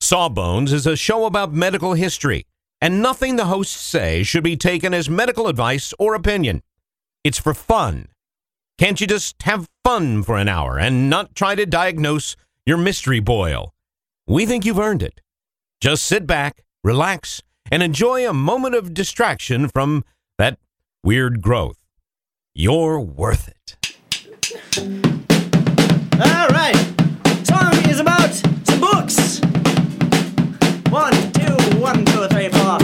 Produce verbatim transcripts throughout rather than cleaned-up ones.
Sawbones is a show about medical history, and nothing the hosts say should be taken as medical advice or opinion. It's for fun. Can't you just have fun for an hour and not try to diagnose your mystery boil? We think you've earned it. Just sit back, relax, and enjoy a moment of distraction from that weird growth. You're worth it. All right. Song is about some books. One, two, one, two, three, four.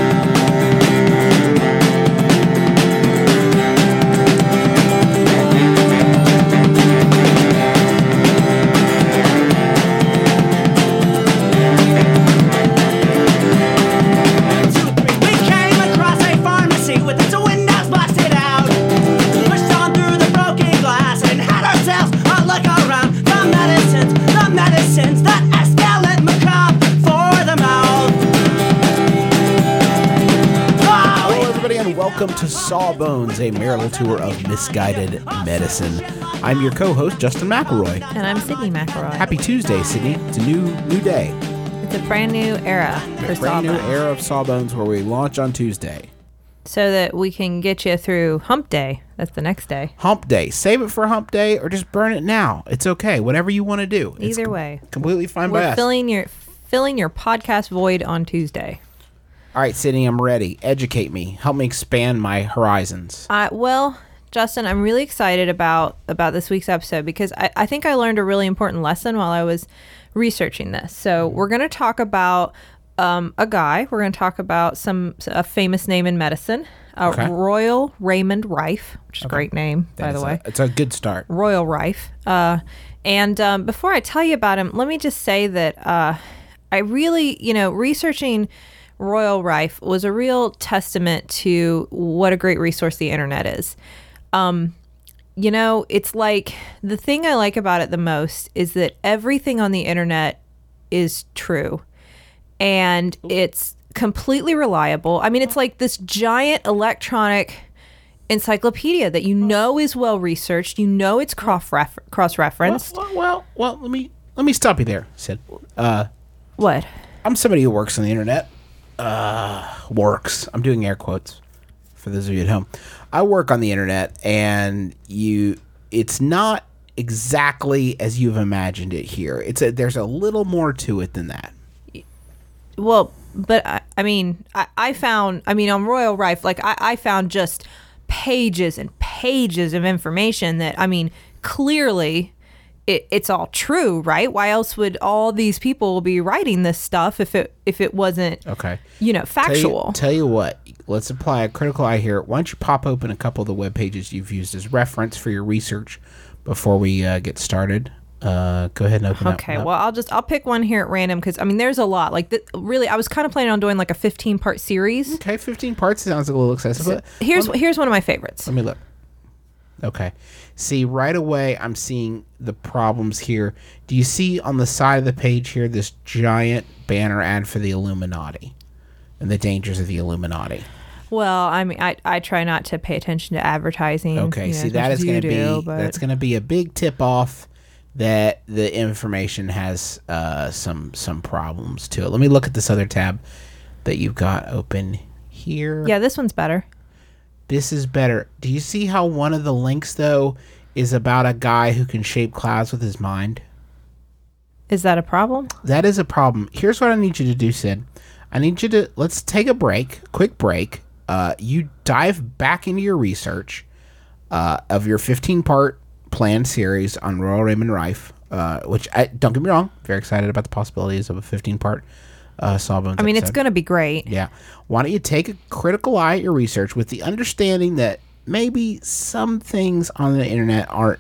Welcome to Sawbones, a marital tour of misguided medicine. I'm your co-host, Justin McElroy. And I'm Sydney McElroy. Happy Tuesday, Sydney. It's a new new day. It's a brand new era for A brand new Sawbones. era of Sawbones where we launch on Tuesday. So that we can get you through Hump Day. That's the next day. Hump Day. Save it for Hump Day or just burn it now. It's okay. Whatever you want to do. It's Either com- way. Completely fine We're by us. filling your filling your podcast void on Tuesday. All right, Sydney, I'm ready. Educate me. Help me expand my horizons. Uh, well, Justin, I'm really excited about, about this week's episode because I, I think I learned a really important lesson while I was researching this. So we're going to talk about um, a guy. We're going to talk about some a famous name in medicine, uh, Okay. Royal Raymond Rife, which is Okay. a great name, That by the is way. A, it's a good start. Royal Rife. Uh, and um, before I tell you about him, let me just say that uh, I really, you know, researching Royal Rife was a real testament to what a great resource the internet is. Um, you know, it's like the thing I like about it the most is that everything on the internet is true and it's completely reliable. I mean, it's like this giant electronic encyclopedia that you know is well researched. You know it's cross cross referenced. Well, well, well, let me let me stop you there, Sid. Uh, What? I'm somebody who works on the internet. Uh, works. I'm doing air quotes for those of you at home. I work on the internet, and you, it's not exactly as you've imagined it here. It's a, there's a little more to it than that. Well, but I, I mean, I, I found, I mean, on Royal Rife, like I, I found just pages and pages of information that, I mean, clearly it, it's all true, right? Why else would all these people be writing this stuff if it if it wasn't, Okay. you know, factual? Tell you, tell you what, let's apply a critical eye here. Why don't you pop open a couple of the web pages you've used as reference for your research before we uh, get started? Uh, go ahead and open up. Okay, up. well, I'll just I'll pick one here at random because I mean, there's a lot. Like, th- really, I was kind of planning on doing like a fifteen part series. Okay, fifteen parts sounds a little excessive. So but here's let me, here's one of my favorites. let me look. Okay. See, right away, I'm seeing the problems here. Do you see on the side of the page here this giant banner ad for the Illuminati and the dangers of the Illuminati? Well, I mean, I, I try not to pay attention to advertising. Okay, you know, see, as that much is as going to you be do, but- that's going to be a big tip off that the information has uh, some some problems to it. Let me look at this other tab that you've got open here. Yeah, this one's better. This is better. Do you see how one of the links, though, is about a guy who can shape clouds with his mind? Is that a problem? That is a problem. Here's what I need you to do, Sid. I need you to, let's take a break, quick break. Uh, you dive back into your research uh, of your fifteen-part planned series on Royal Raymond Rife, uh, which, I, don't get me wrong, very excited about the possibilities of a fifteen-part uh, Sawbones I mean, episode. it's going to be great. Yeah. Why don't you take a critical eye at your research with the understanding that maybe some things on the internet aren't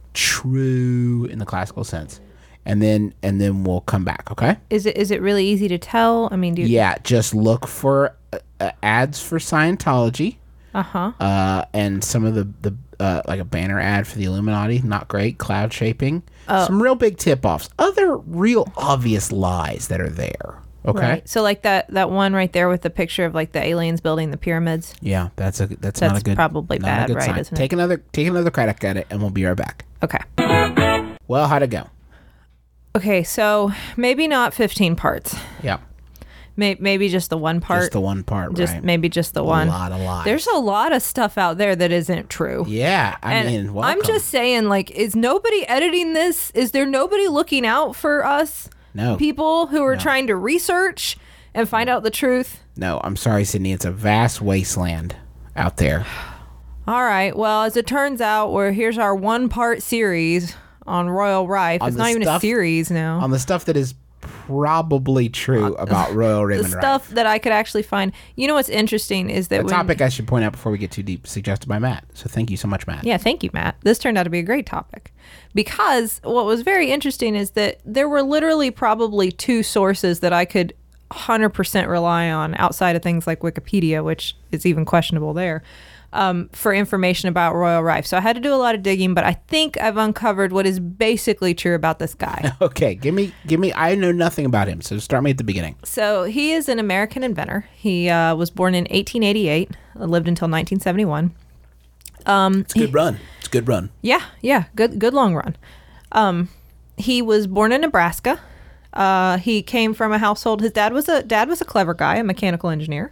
true in the classical sense, and then and then we'll come back. Okay. Is it is it really easy to tell? I mean, do you, Yeah. Just look for uh, uh, ads for Scientology, uh-huh. uh, and some of the the uh, like a banner ad for the Illuminati. Not great. Cloud shaping. Oh. Some real big tip offs. Other real obvious lies that are there. Okay. Right. So like that that one right there with the picture of like the aliens building the pyramids. Yeah, that's a that's, That's not a good probably not a bad, good right, sign. isn't it? Take another take another crack at it, and we'll be right back. Okay. Well, how'd it go? Okay, so maybe not fifteen parts. Yeah. May- maybe just the one part. Just the one part, Just right? maybe just the one. A lot of lies. There's a lot of stuff out there that isn't true. Yeah, I And mean, welcome. I'm just saying, like, is nobody editing this? Is there nobody looking out for us? No. People who are No. trying to research and find out the truth? No, I'm sorry, Sydney. It's a vast wasteland out there. All right. Well, as it turns out, we're here's our one part series on Royal Rife. On It's the not even a stuff- series now. On the stuff that is probably true about Royal the Raymond Rife. stuff that I could actually find. You know what's interesting is that A when, topic I should point out before we get too deep, suggested by Matt. So thank you so much, Matt. Yeah, thank you, Matt. This turned out to be a great topic because what was very interesting is that there were literally probably two sources that I could one hundred percent rely on outside of things like Wikipedia, which is even questionable there, um, for information about Royal Rife. So I had to do a lot of digging, but I think I've uncovered what is basically true about this guy. Okay, give me, give me. I know nothing about him, so start me at the beginning. So he is an American inventor. He uh, was born in eighteen eighty-eight, lived until nineteen seventy-one. Um, It's a good run. It's a good run. Yeah, yeah, good, good long run. Um, he was born in Nebraska. Uh, he came from a household. His dad was a dad was a clever guy, a mechanical engineer.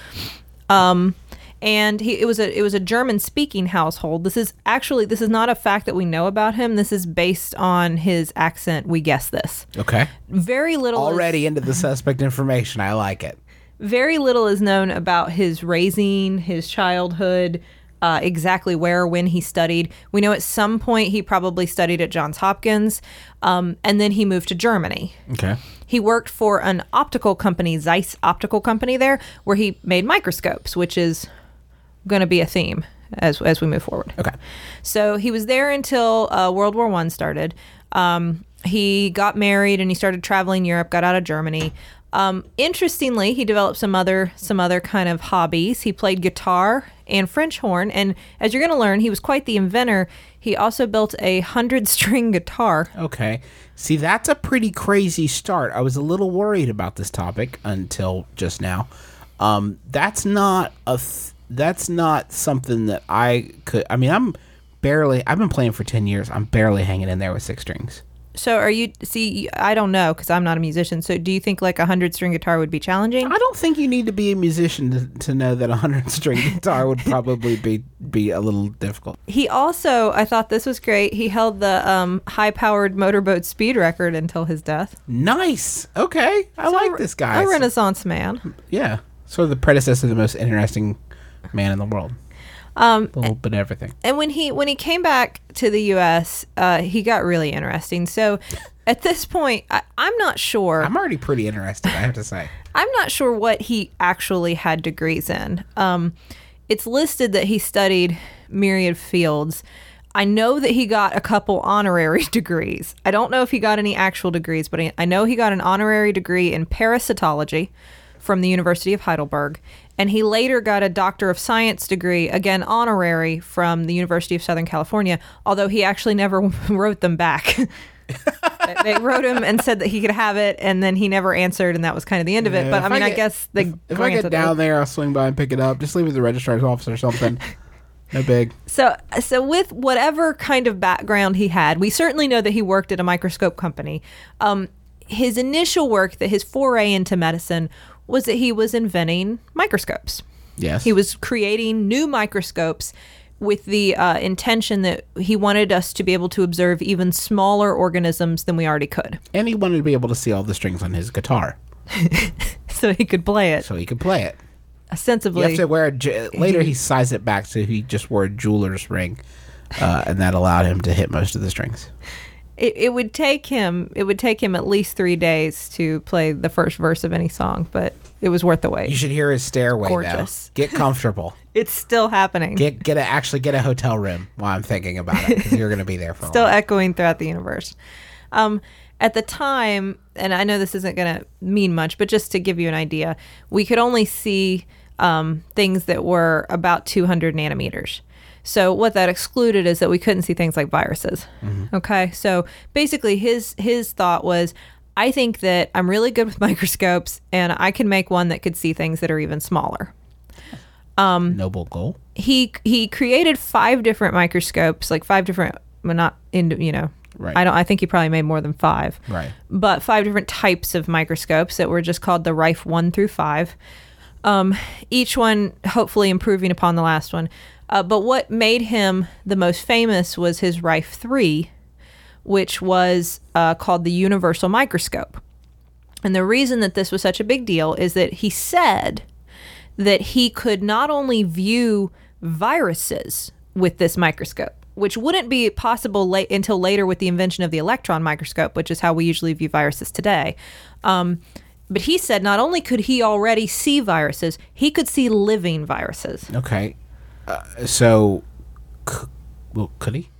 Um, and he it was a it was a German speaking household. This is actually this is not a fact that we know about him. This is based on his accent. We guess this. Okay. Very little is- Already into the suspect information. I like it. very little is known about his raising, his childhood, uh, exactly where, when he studied. We know at some point he probably studied at Johns Hopkins, um, and then he moved to Germany. Okay. He worked for an optical company, Zeiss Optical Company there, where he made microscopes, which is going to be a theme as as we move forward. Okay. So he was there until uh, World War One started. Um, he got married and he started traveling Europe, got out of Germany. Um, interestingly, he developed some other some other kind of hobbies. He played guitar and French horn, and as you're going to learn, he was quite the inventor. He also built a hundred-string guitar. Okay. See, that's a pretty crazy start. I was a little worried about this topic until just now. Um, that's not a. Th- that's not something that I could. I mean, I'm barely. I've been playing for ten years. I'm barely hanging in there with six strings. So are you, see, I don't know because I'm not a musician. So do you think like a hundred string guitar would be challenging? I don't think you need to be a musician to, to know that a hundred string guitar would probably be be a little difficult. He also, I thought this was great. He held the um, high powered motorboat speed record until his death. Nice. Okay. I So like a- this guy. A Renaissance man. Yeah. Sort of the predecessor to the most interesting man in the world. Um, A little bit of everything. and when he when he came back to the U S, uh, he got really interesting. So at this point, I, I'm not sure. I'm already pretty interested, I have to say. I'm not sure what he actually had degrees in. Um, it's listed that he studied myriad fields. I know that he got a couple honorary degrees. I don't know if he got any actual degrees, but I I know he got an honorary degree in parasitology from the University of Heidelberg. And he later got a Doctor of Science degree, again honorary, from the University of Southern California, although he actually never wrote them back. They wrote him and said that he could have it, and then he never answered, and that was kind of the end of it. Yeah, But I if mean, I, get- guess they If, if I get granted down it. there, I'll swing by and pick it up. Just leave it at the registrar's office or something. No big. So, so with whatever kind of background he had, we certainly know that he worked at a microscope company. Um, his initial work, that his foray into medicine, was that he was inventing microscopes. Yes. He was creating new microscopes with the uh, intention that he wanted us to be able to observe even smaller organisms than we already could, And he wanted to be able to see all the strings on his guitar so he could play it so he could play it. You ostensibly. have to wear a ju- later he sized it back so he just wore a jeweler's ring, uh, and that allowed him to hit most of the strings. It, it would take him. It would take him at least three days to play the first verse of any song, but it was worth the wait. You should hear his stairway Gorgeous. though. Get comfortable. It's still happening. Get get a actually get a hotel room while I'm thinking about it because you're going to be there for Still a while. echoing throughout the universe. Um, at the time, and I know this isn't going to mean much, but just to give you an idea, we could only see um, things that were about two hundred nanometers. So what that excluded is that we couldn't see things like viruses. Mm-hmm. Okay, so basically his his thought was, I think that I'm really good with microscopes, and I can make one that could see things that are even smaller. Noble goal. He he created five different microscopes, like five different, well, not in you know Right. I don't. I think he probably made more than five. Right. But five different types of microscopes that were just called the Rife one through five. Um, each one hopefully improving upon the last one. Uh, but what made him the most famous was his Rife three, which was uh, called the universal microscope. And the reason that this was such a big deal is that he said that he could not only view viruses with this microscope, which wouldn't be possible late, until later with the invention of the electron microscope, which is how we usually view viruses today. Um, but he said not only could he already see viruses, he could see living viruses. Okay. Uh, so, c- well, could he?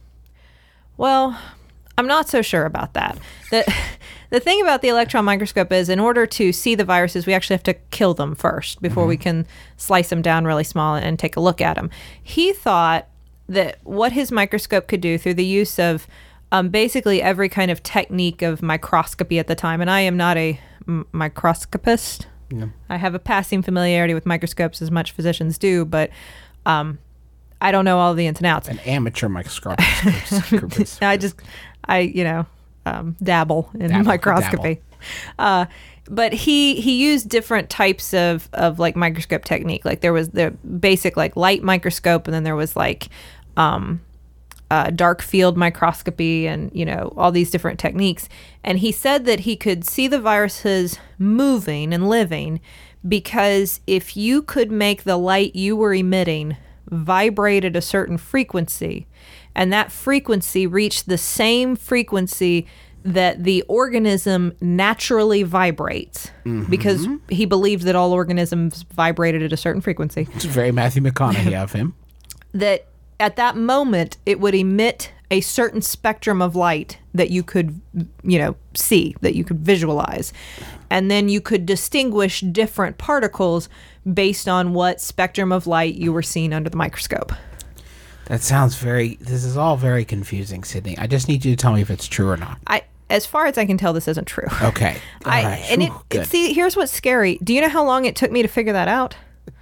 Well, I'm not so sure about that. The, the thing about the electron microscope is in order to see the viruses, we actually have to kill them first before mm-hmm. we can slice them down really small and take a look at them. He thought that what his microscope could do through the use of um, basically every kind of technique of microscopy at the time, and I am not a m- microscopist. Yeah. I have a passing familiarity with microscopes, as much physicians do, but um, I don't know all the ins and outs. An amateur microscopist. I just, I, you know, um, dabble in dabble, microscopy. Dabble. Uh, but he he used different types of, of like microscope technique. Like there was the basic like light microscope, and then there was like um, uh, dark field microscopy, and you know all these different techniques. And he said that he could see the viruses moving and living because if you could make the light you were emitting vibrate at a certain frequency, and that frequency reached the same frequency that the organism naturally vibrates, mm-hmm. because he believed that all organisms vibrated at a certain frequency. It's very Matthew McConaughey of him. That at that moment, it would emit a certain spectrum of light that you could, you know, see, that you could visualize. And then you could distinguish different particles based on what spectrum of light you were seeing under the microscope. That sounds very, this is all very confusing, Sydney. I just need you to tell me if it's true or not. I, as far as I can tell, this isn't true. Okay. I, right. And it, Whew, it, see, here's what's scary. Do you know how long it took me to figure that out?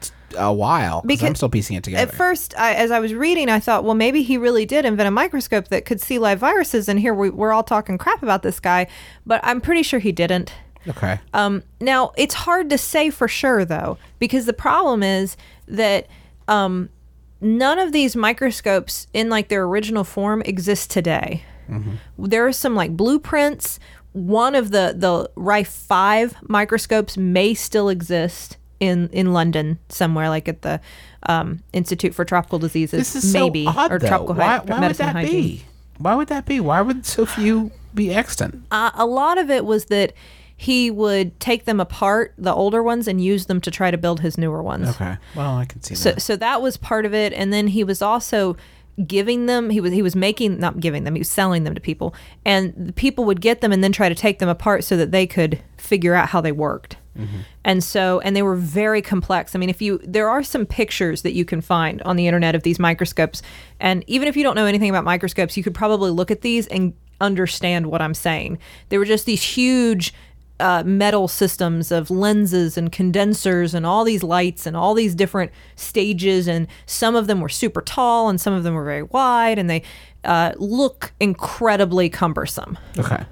A while, because I'm still piecing it together. At first, I, as I was reading, I thought, well, maybe he really did invent a microscope that could see live viruses, and here we, we're all talking crap about this guy, but I'm pretty sure he didn't. Okay. Um, now, it's hard to say for sure, though, because the problem is that um, none of these microscopes in like their original form exist today. Mm-hmm. There are some like blueprints. One of the, the Rife five microscopes may still exist in, in London somewhere, like at the um, Institute for Tropical Diseases, this is maybe, so odd, or though. Tropical why, Hy- why Medicine would that Hygiene. Be? Why would that be? Why would so few be extant? Uh, a lot of it was that he would take them apart, the older ones, and use them to try to build his newer ones. Okay. Well, I can see so, that. So that was part of it, and then he was also giving them. He was he was making not giving them. He was selling them to people, and the people would get them and then try to take them apart so that they could figure out how they worked. Mm-hmm. And so, and they were very complex. I mean, if you, there are some pictures that you can find on the internet of these microscopes. And even if you don't know anything about microscopes, you could probably look at these and understand what I'm saying. They were just these huge uh, metal systems of lenses and condensers and all these lights and all these different stages. And some of them were super tall and some of them were very wide, and they uh, look incredibly cumbersome. Okay.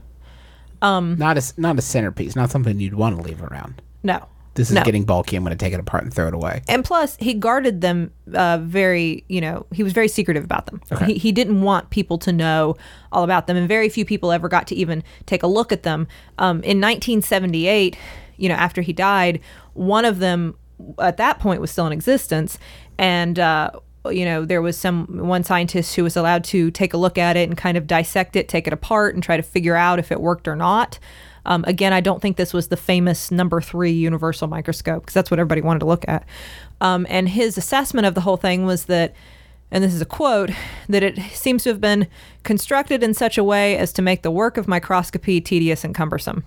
Um, not a not a centerpiece, not something you'd want to leave around. No, this is no. getting bulky. I'm going to take it apart and throw it away. And plus, he guarded them uh, very. You know, he was very secretive about them. Okay. He he didn't want people to know all about them, and very few people ever got to even take a look at them. Um, in nineteen seventy-eight, you know, after he died, one of them at that point was still in existence, and. Uh, you know, there was some one scientist who was allowed to take a look at it and kind of dissect it, take it apart, and try to figure out if it worked or not. Um, again, I don't think this was the famous number three universal microscope, because that's what everybody wanted to look at. Um, and his assessment of the whole thing was that, and this is a quote, that it seems to have been constructed in such a way as to make the work of microscopy tedious and cumbersome.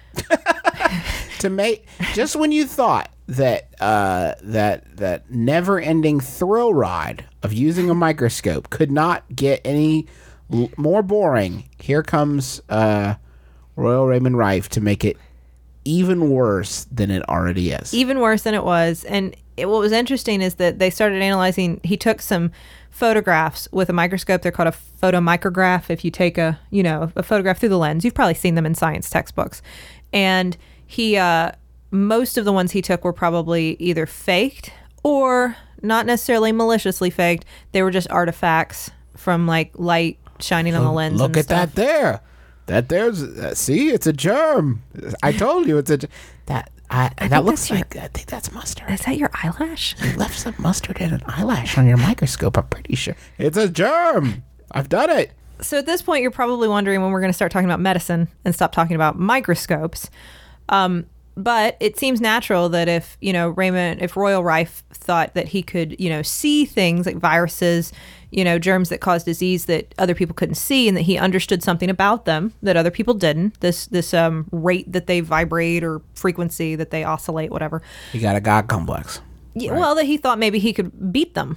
To make, just when you thought that uh, that that never-ending thrill ride of using a microscope could not get any l- more boring, here comes uh, Royal Raymond Rife to make it even worse than it already is. Even worse than it was. And it, what was interesting is that they started analyzing. He took some photographs with a microscope. They're called a photomicrograph. If you take a, you know, a photograph through the lens, you've probably seen them in science textbooks. And he, uh, most of the ones he took were probably either faked or not necessarily maliciously faked. They were just artifacts from like light shining on the lens. Look and at stuff. that there. That there's uh, see, it's a germ. I told you it's a ge- that. I, I that think looks that's your- like I think that's mustard. Is that your eyelash? You left some mustard and an eyelash on your microscope. I'm pretty sure it's a germ. I've done it. So at this point, you're probably wondering when we're going to start talking about medicine and stop talking about microscopes. Um, but it seems natural that if, you know, Raymond, if Royal Rife thought that he could, you know, see things like viruses, you know, germs that cause disease that other people couldn't see, and that he understood something about them that other people didn't, this this um, rate that they vibrate or frequency that they oscillate, whatever. You got a God complex. Yeah, well, that he thought maybe he could beat them.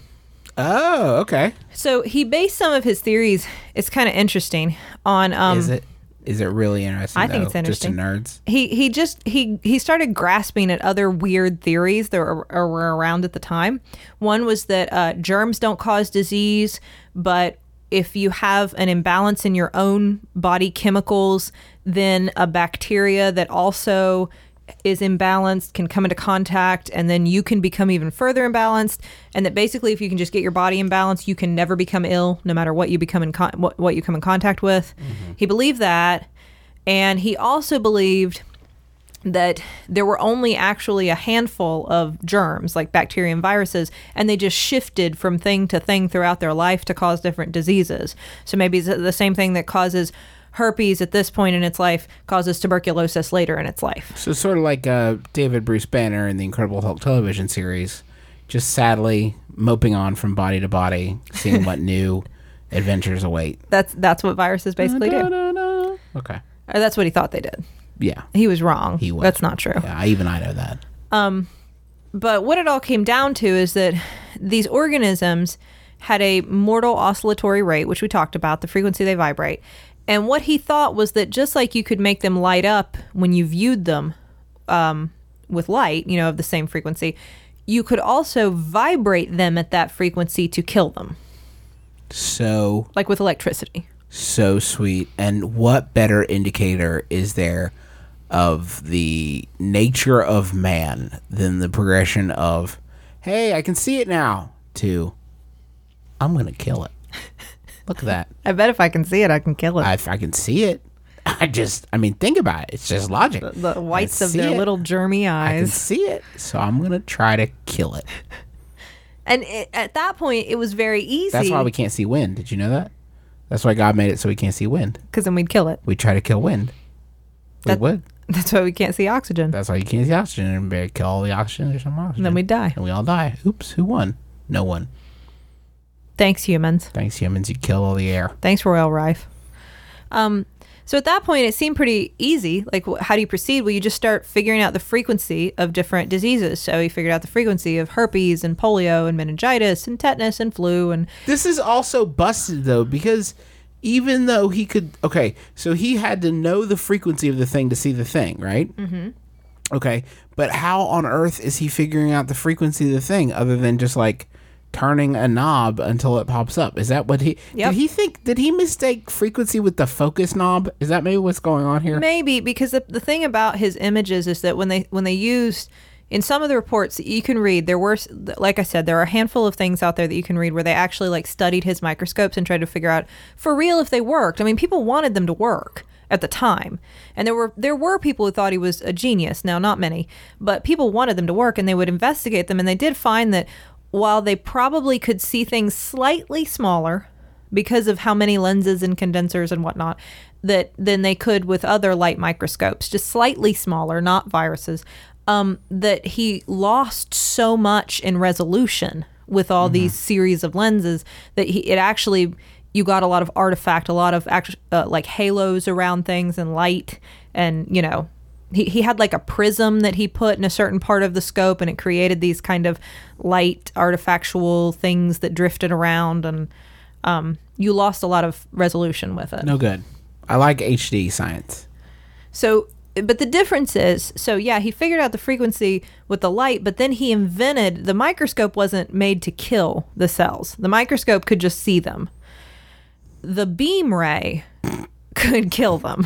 Oh, okay. So he based some of his theories, it's kind of interesting, on... Um, Is it? Is it really interesting? I think though, it's interesting. Just to nerds. He he just he he started grasping at other weird theories that were, were around at the time. One was that uh, germs don't cause disease, but if you have an imbalance in your own body chemicals, then a bacteria that also is imbalanced can come into contact, and then you can become even further imbalanced. And that basically, if you can just get your body imbalanced, you can never become ill, no matter what you become in con- what, what you come in contact with. Mm-hmm. He believed that, and he also believed that there were only actually a handful of germs, like bacteria and viruses, and they just shifted from thing to thing throughout their life to cause different diseases. So maybe it's the same thing that causes herpes at this point in its life causes tuberculosis later in its life. So sort of like uh, David Bruce Banner in the Incredible Hulk television series, just sadly moping on from body to body, seeing what new adventures await. That's that's what viruses basically do. Okay. Or that's what he thought they did. Yeah. He was wrong. He was. That's not true. Yeah, even I know that. Um, but what it all came down to is that these organisms had a mortal oscillatory rate, which we talked about, the frequency they vibrate. And what he thought was that just like you could make them light up when you viewed them um, with light, you know, of the same frequency, you could also vibrate them at that frequency to kill them. So... Like with electricity. So sweet. And what better indicator is there of the nature of man than the progression of, hey, I can see it now, to, I'm going to kill it. Look at that. I bet if I can see it, I can kill it. I, if I can see it, I just, I mean, think about it. It's just logic. The, the whites I of their it. little germy I can eyes. see it. So I'm going to try to kill it. And it, at that point, it was very easy. That's why we can't see wind. Did you know that? That's why God made it so we can't see wind. Because then we'd kill it. We try to kill wind. We That- would. That's why we can't see oxygen. That's why you can't see oxygen. And better kill all the oxygen. There's some oxygen. And then we'd die. And we all die. Oops. Who won? No one. Thanks, humans. Thanks, humans. You kill all the air. Thanks, Royal Rife. Um, so at that point, it seemed pretty easy. Like, wh- how do you proceed? Well, you just start figuring out the frequency of different diseases. So he figured out the frequency of herpes and polio and meningitis and tetanus and flu. And This is also busted, though, because even though he could... Okay, so he had to know the frequency of the thing to see the thing, right? Mm-hmm. Okay, but how on earth is he figuring out the frequency of the thing other than just, like, turning a knob until it pops up? Is that what he... Yep. Did he think... Did he mistake frequency with the focus knob? Is that maybe what's going on here? maybe because the, the thing about his images is that when they when they used... In some of the reports that you can read, there were, like I said, there are a handful of things out there that you can read where they actually like studied his microscopes and tried to figure out for real if they worked. I mean, people wanted them to work at the time, and there were there were people who thought he was a genius. Now, not many, but people wanted them to work, and they would investigate them, and they did find that while they probably could see things slightly smaller because of how many lenses and condensers and whatnot, that than they could with other light microscopes, just slightly smaller, not viruses. Um, that he lost so much in resolution with all mm-hmm. these series of lenses that he, it actually, you got a lot of artifact, a lot of act, uh, like halos around things and light. And, you know, he, he had like a prism that he put in a certain part of the scope, and it created these kind of light artifactual things that drifted around. And um, you lost a lot of resolution with it. No good. I like H D science. So but the difference is, so yeah, he figured out the frequency with the light, but then he invented, the microscope wasn't made to kill the cells. The microscope could just see them. The beam ray could kill them.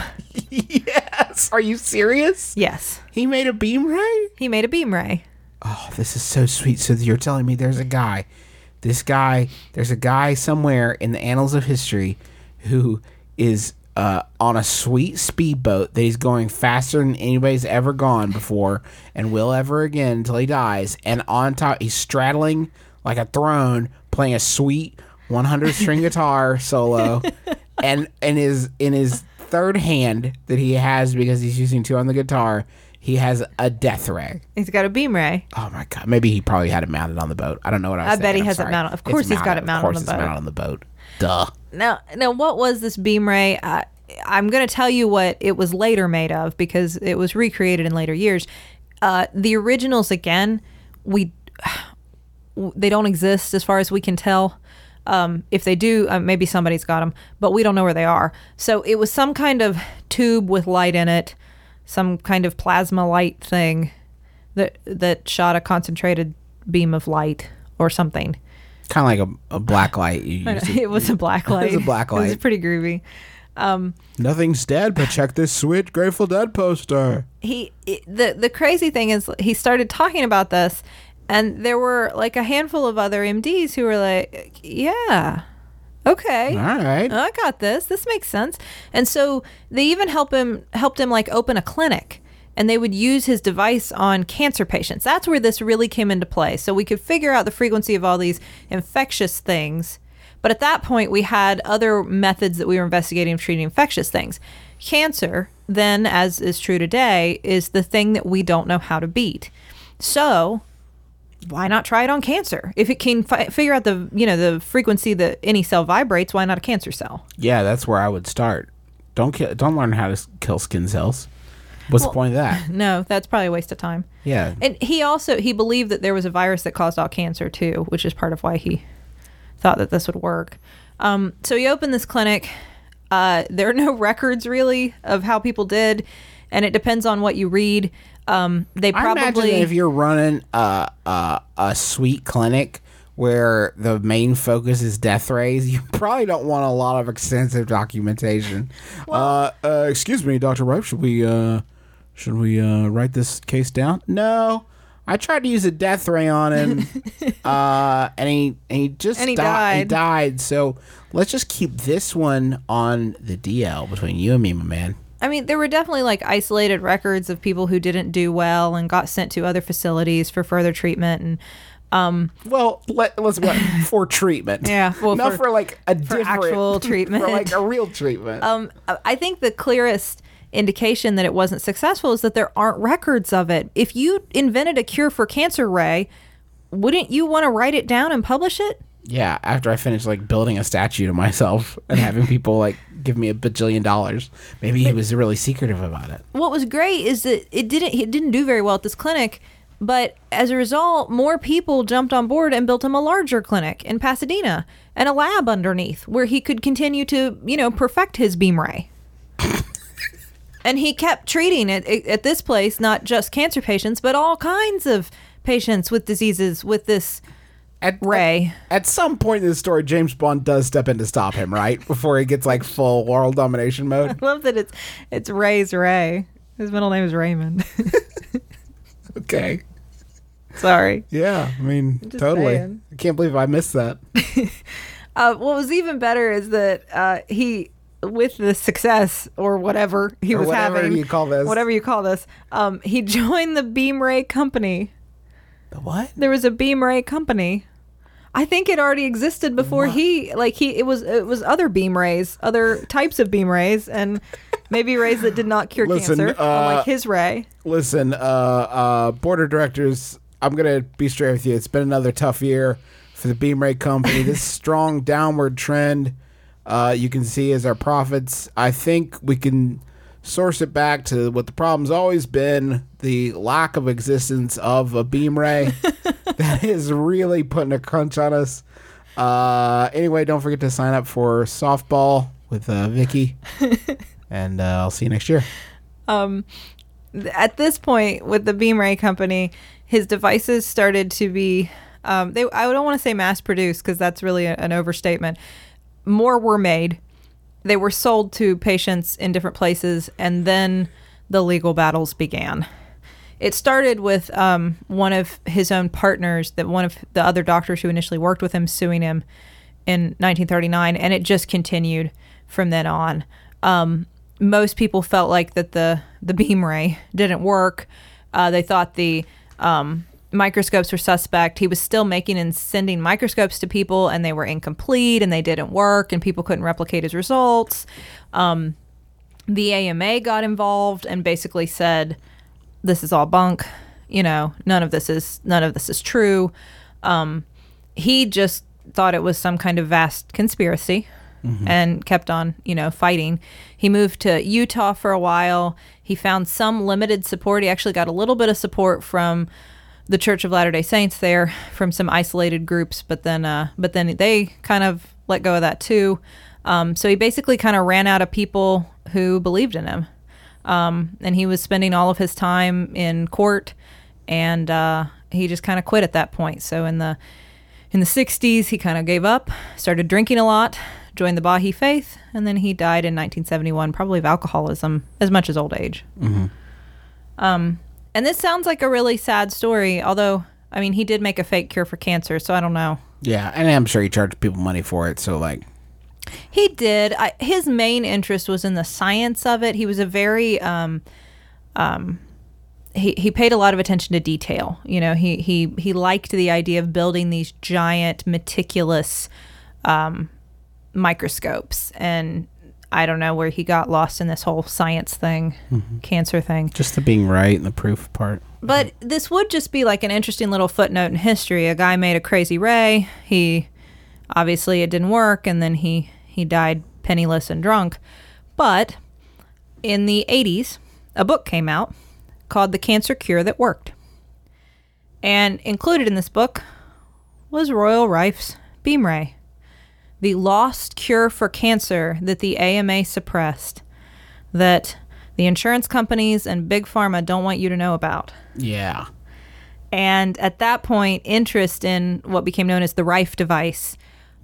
Yes. Are you serious? Yes. He made a beam ray? He made a beam ray. Oh, this is so sweet. So you're telling me there's a guy, this guy, there's a guy somewhere in the annals of history who is uh, on a sweet speedboat that he's going faster than anybody's ever gone before and will ever again until he dies. And on top, he's straddling like a throne, playing a sweet one hundred string guitar solo, and in his in his third hand that he has because he's using two on the guitar, he has a death ray. He's got a beam ray. Oh my god! Maybe he probably had it mounted on the boat. I don't know what I was I bet saying. he I'm has sorry. it mounted. Of It's course, he's got it mounted Of course, on the it's boat. mounted on the boat. Duh. Now, now, what was this beam ray? Uh, I'm going to tell you what it was later made of because it was recreated in later years. Uh, the originals, again, we they don't exist as far as we can tell. Um, if they do, uh, maybe somebody's got them, but we don't know where they are. So it was some kind of tube with light in it, some kind of plasma light thing that that shot a concentrated beam of light or something. Kind of like a, a black light. You used to- It was a black light. It was a black It was light. pretty groovy. Nothing's dead, but check this sweet Grateful Dead poster. He it, the the crazy thing is he started talking about this, and there were like a handful of other M Ds who were like, yeah, okay, All right. I got this. This makes sense. And so they even help him helped him like open a clinic, and they would use his device on cancer patients. That's where this really came into play. So we could figure out the frequency of all these infectious things. But at that point, we had other methods that we were investigating of treating infectious things. Cancer, then, as is true today, is the thing that we don't know how to beat. So why not try it on cancer? If it can fi- figure out the, you know, the frequency that any cell vibrates, why not a cancer cell? Yeah, that's where I would start. Don't kill, don't learn how to s- kill skin cells. What's the point of that? No, that's probably a waste of time. Yeah. And he also, he believed that there was a virus that caused all cancer too, which is part of why he thought that this would work. Um, so he opened this clinic. Uh, there are no records really of how people did, and it depends on what you read. Um, they I imagine probably, that if you're running a, a, a sweet clinic where the main focus is death rays, you probably don't want a lot of extensive documentation. uh, uh, excuse me, Doctor Ripe, should we uh, should we uh, write this case down? No. I tried to use a death ray on him, uh, and he and he just And he di- died. He died. So let's just keep this one on the D L between you and me, my man. I mean, there were definitely like isolated records of people who didn't do well and got sent to other facilities for further treatment. And Well, let, let's go for treatment. Yeah, well, not for- for, like a for different actual treatment. for like a real treatment. Um, I think the clearest indication that it wasn't successful is that there aren't records of it. If you invented a cure for cancer, Ray, wouldn't you want to write it down and publish it? Yeah, after I finished like building a statue to myself and having people like give me a bajillion dollars, maybe he was really secretive about it. What was great is that it didn't it didn't do very well at this clinic, but as a result, more people jumped on board and built him a larger clinic in Pasadena and a lab underneath where he could continue to, you know, perfect his beam ray. And he kept treating it at this place, not just cancer patients, but all kinds of patients with diseases with this At, ray. At, at some point in the story, James Bond does step in to stop him, right? Before he gets like full world domination mode. I love that it's it's Ray's Ray. His middle name is Raymond. Okay. Sorry. Yeah, I mean, totally. saying. I can't believe I missed that. Uh, what was even better is that uh, he, with the success or whatever he Or was whatever having, you call this. whatever you call this, um, he joined the Beam Ray Company. The what? There was a Beam Ray Company. I think it already existed before he, like he, it was it was other beam rays, other types of beam rays, and maybe rays that did not cure Listen, cancer, uh, unlike his ray. Listen, uh, uh, board of directors, I'm going to be straight with you. It's been another tough year for the Beam Ray Company. This strong downward trend, uh, you can see as our profits. I think we can source it back to what the problem's always been, the lack of existence of a beam ray. That is really putting a crunch on us. Uh, anyway, don't forget to sign up for softball with uh, Vicky. And uh, I'll see you next year. um, at this point, with the Beam Ray Company, his devices started to be, um, they, I don't want to say mass-produced because that's really a, an overstatement. More were made. They were sold to patients in different places, and then the legal battles began. It started with um, one of his own partners, that one of the other doctors who initially worked with him, suing him in nineteen thirty-nine, and it just continued from then on. Um, most people felt like that the, the beam ray didn't work. Uh, they thought the um, microscopes were suspect. He was still making and sending microscopes to people, and they were incomplete, and they didn't work, and people couldn't replicate his results. Um, the A M A got involved and basically said, this is all bunk, you know, none of this is none of this is true. Um, he just thought it was some kind of vast conspiracy, mm-hmm. and kept on, you know, fighting. He moved to Utah for a while. He found some limited support. He actually got a little bit of support from the Church of Latter-day Saints there, from some isolated groups, but then uh, but then they kind of let go of that too. Um, so he basically kind of ran out of people who believed in him. Um, and he was spending all of his time in court, and uh, he just kind of quit at that point. So in the in the sixties, he kind of gave up, started drinking a lot, joined the Baha'i faith, and then he died in nineteen seventy-one, probably of alcoholism as much as old age. Mm-hmm. Um, and this sounds like a really sad story, although, I mean, he did make a fake cure for cancer, so I don't know. Yeah, and I'm sure he charged people money for it, so like... He did. I, his main interest was in the science of it. He was a very, um, um, he, he paid a lot of attention to detail. You know, he, he, he liked the idea of building these giant, meticulous um, microscopes. And I don't know where he got lost in this whole science thing, mm-hmm. cancer thing. Just the being right and the proof part. But this would just be like an interesting little footnote in history. A guy made a crazy ray. He... Obviously, it didn't work, and then he, he died penniless and drunk. But in the eighties, a book came out called The Cancer Cure That Worked. And included in this book was Royal Rife's Beam Ray, the lost cure for cancer that the A M A suppressed, that the insurance companies and Big Pharma don't want you to know about. Yeah. And at that point, interest in what became known as the Rife device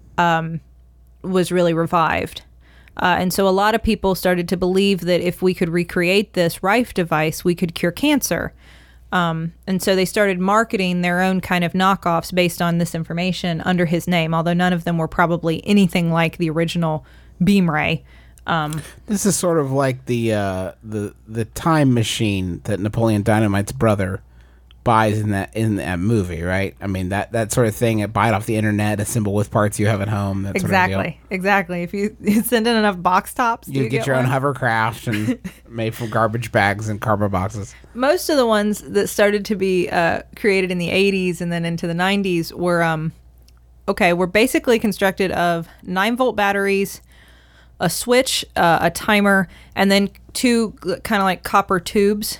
Um, was really revived. Uh, and so a lot of people started to believe that if we could recreate this Rife device, we could cure cancer. Um, and so they started marketing their own kind of knockoffs based on this information under his name, although none of them were probably anything like the original Beam Ray. Um, this is sort of like the, uh, the, the time machine that Napoleon Dynamite's brother buys in that in that movie, right? I mean, that, that sort of thing, buy it off the internet, assemble with parts you have at home. That exactly, sort of deal. exactly. If you, you send in enough box tops, you, you get, get your one? own hovercraft and made from garbage bags and cardboard boxes. Most of the ones that started to be uh, created in the eighties and then into the nineties were, um, okay, were basically constructed of nine volt batteries, a switch, uh, a timer, and then two kind of like copper tubes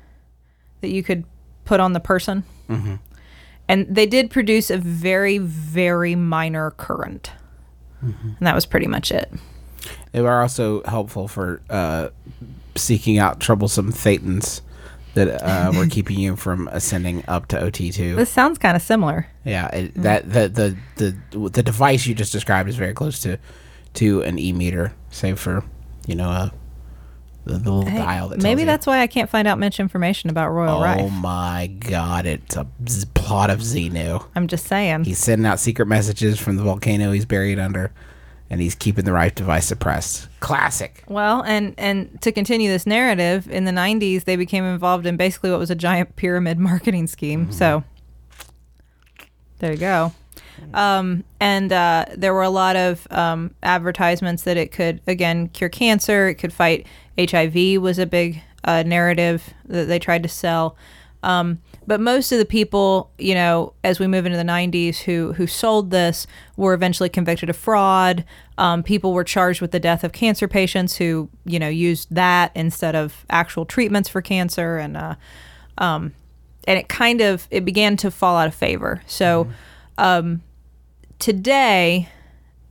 that you could put on the person. Mm-hmm. And they did produce a very, very minor current. Mm-hmm. And that was pretty much it. They were also helpful for uh, seeking out troublesome thetans that uh, were keeping you from ascending up to O T two. This sounds kind of similar. Yeah, it, mm-hmm. that the, the the the device you just described is very close to to an e-meter, save for, you know, a The, the little hey, dial that maybe tells that's why I can't find out much information about Royal oh Rife. Oh my god, it's a z- plot of Xenu. I'm just saying. He's sending out secret messages from the volcano he's buried under, and he's keeping the Rife device suppressed. Classic. Well, and, and to continue this narrative, in the nineties, they became involved in basically what was a giant pyramid marketing scheme. Mm-hmm. So, there you go. Um, and uh, there were a lot of um, advertisements that it could, again, cure cancer. It could fight H I V was a big uh, narrative that they tried to sell. Um, but most of the people, you know, as we move into the nineties who, who sold this were eventually convicted of fraud. Um, people were charged with the death of cancer patients who, you know, used that instead of actual treatments for cancer. And uh, um, and it kind of, it began to fall out of favor. So mm-hmm. um, today,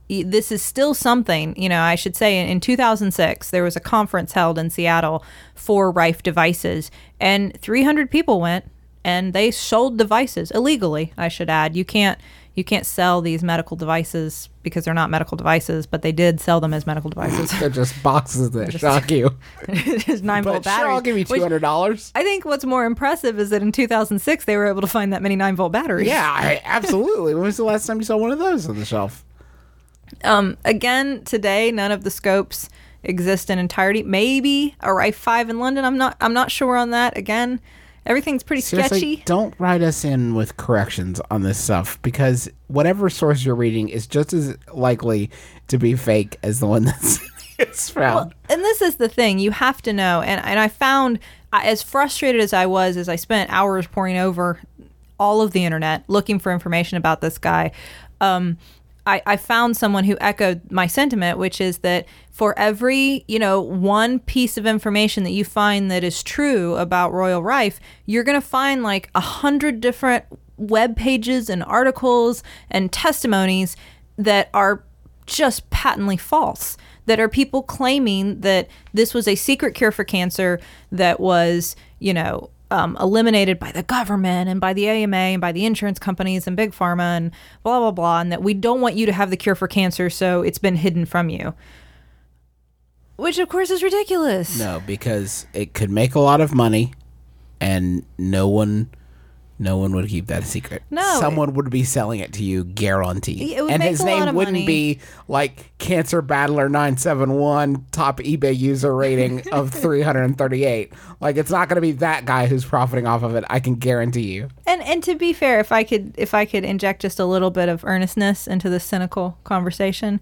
y- this is still something, you know, I should say in, in two thousand six, there was a conference held in Seattle for Rife devices, and three hundred people went, and they sold devices illegally, I should add. You can't you can't sell these medical devices because they're not medical devices, but they did sell them as medical devices. They're just boxes that Just- shock you. It's nine volt But sure, batteries. I'll give you which two hundred dollars. I think what's more impressive is that in two thousand six, they were able to find that many nine volt batteries. Yeah, I, absolutely. When was the last time you saw one of those on the shelf? Um, again, today, none of the scopes exist in entirety. Maybe a Rife five in London. I'm not. I'm not sure on that. Again, everything's pretty Seriously, sketchy. don't write us in with corrections on this stuff, because whatever source you're reading is just as likely to be fake as the one that's it's found. Well, and this is the thing. You have to know. And and I found, I- as frustrated as I was, as I spent hours poring over all of the internet looking for information about this guy. Um, I, I found someone who echoed my sentiment, which is that for every, you know, one piece of information that you find that is true about Royal Rife, you're going to find like a hundred different web pages and articles and testimonies that are just patently false, that are people claiming that this was a secret cure for cancer that was, you know, Um, eliminated by the government and by the A M A and by the insurance companies and big pharma and blah, blah, blah, and that we don't want you to have the cure for cancer, so it's been hidden from you. Which, of course, is ridiculous. No, because it could make a lot of money, and no one, no one would keep that a secret. No. Someone would be selling it to you, guarantee. It would and make his a lot name of wouldn't money. be like Cancer Battler nine seven one, top eBay user rating of three hundred thirty-eight. Like, it's not going to be that guy who's profiting off of it. I can guarantee you. And and to be fair, if I could if I could inject just a little bit of earnestness into this cynical conversation,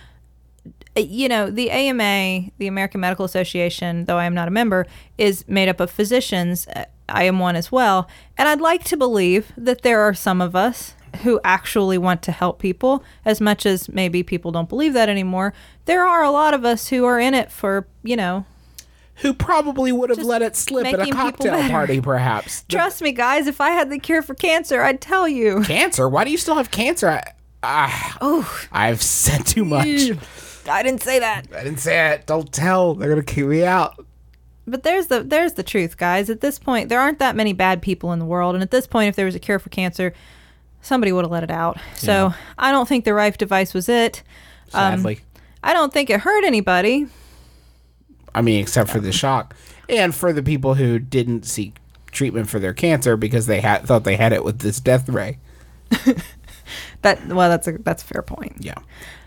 you know, the A M A, the American Medical Association, though I am not a member, is made up of physicians. I am one as well. And I'd like to believe that there are some of us who actually want to help people, as much as maybe people don't believe that anymore. There are a lot of us who are in it for, you know, Who probably would have Just let it slip at a making people cocktail better. party, perhaps. The trust me, guys, if I had the cure for cancer, I'd tell you. cancer? Why do you still have cancer? I, ah, Oh, I've said too much. I didn't say that. I didn't say it. Don't tell. They're going to kick me out. But there's the there's the truth, guys. At this point, there aren't that many bad people in the world, and at this point, if there was a cure for cancer, somebody would have let it out. So I don't think the Rife device was it. Um, Sadly. I don't think it hurt anybody. I mean, except for the shock. And for the people who didn't seek treatment for their cancer because they had thought they had it with this death ray. That well, that's a that's a fair point. Yeah.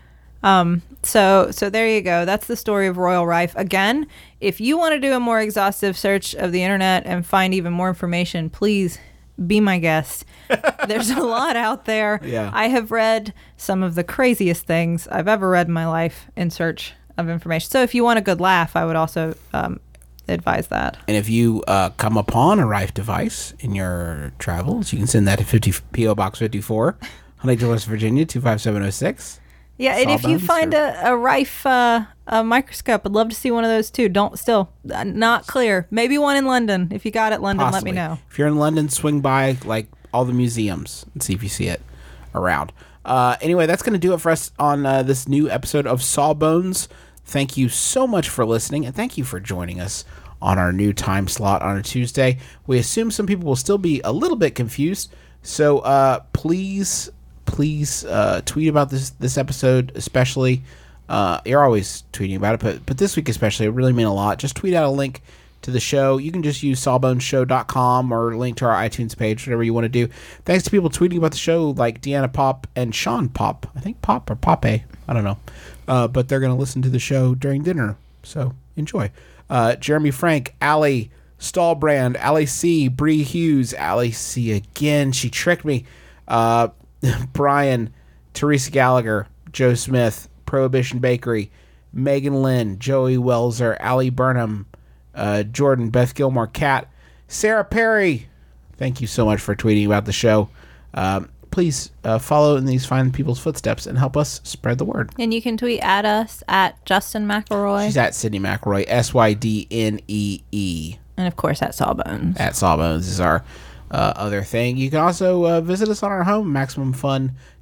Um, so so there you go. That's the story of Royal Rife. Again, if you want to do a more exhaustive search of the internet and find even more information, please be my guest. There's a lot out there. Yeah. I have read some of the craziest things I've ever read in my life in search of information. So if you want a good laugh, I would also um, advise that. And if you uh, come upon a Rife device in your travels, you can send that to fifty P O Box fifty-four, Huntington, West Virginia, two five seven oh six. Yeah, and if you Sawbones find or- a, a Rife uh, a microscope, I'd love to see one of those too. Don't still uh, not clear. Maybe one in London. If you got it, London, let me Possibly. know. If you're in London, swing by like all the museums and see if you see it around. Uh, anyway, that's going to do it for us on uh, this new episode of Sawbones. Thank you so much for listening, and thank you for joining us on our new time slot on a Tuesday. We assume some people will still be a little bit confused, so uh, please, please uh, tweet about this this episode, especially. Uh, you're always tweeting about it, but but this week especially, it really meant a lot. Just tweet out a link to the show. You can just use sawbones show dot com or link to our iTunes page, whatever you want to do. Thanks to people tweeting about the show like Deanna Pop and Sean Pop. I think Pop or Pape. I don't know. Uh, but they're going to listen to the show during dinner, so enjoy. Uh, Jeremy Frank, Allie Stahlbrand, Allie C, Bree Hughes, Allie C again. She tricked me. Uh, Brian, Teresa Gallagher, Joe Smith, Prohibition Bakery, Megan Lynn, Joey Welzer, Allie Burnham, uh, Jordan, Beth Gilmore, Kat, Sarah Perry. Thank you so much for tweeting about the show. Um, please uh, follow in these fine people's footsteps and help us spread the word. And you can tweet at us at Justin McElroy. She's at Sydney McElroy, S Y D N E E. And of course at Sawbones. At Sawbones is our uh, other thing. You can also uh, visit us on our home, maximum fun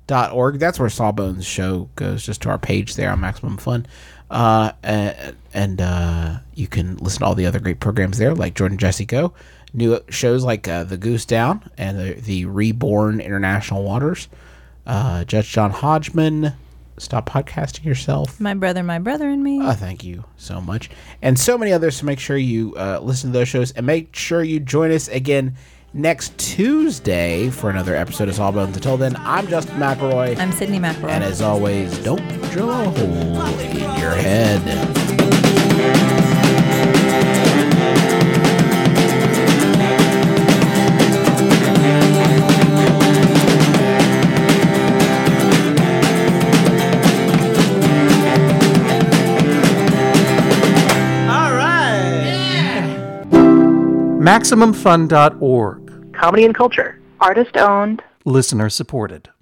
dot org. That's where Sawbones show goes, just to our page there on Maximum Fun. Uh, and and uh, you can listen to all the other great programs there, like Jordan Jesse Go. New shows like uh, The Goose Down and the, the Reborn International Waters. Uh, Judge John Hodgman, Stop Podcasting Yourself. My Brother, My Brother and Me. Uh, thank you so much. And so many others, so make sure you uh, listen to those shows. And make sure you join us again next Tuesday for another episode of Sawbones. Until then, I'm Justin McElroy. I'm Sydney McElroy. And as always, don't drill a hole in your head. Maximum Fun dot org. Comedy and culture. Artist owned. Listener supported.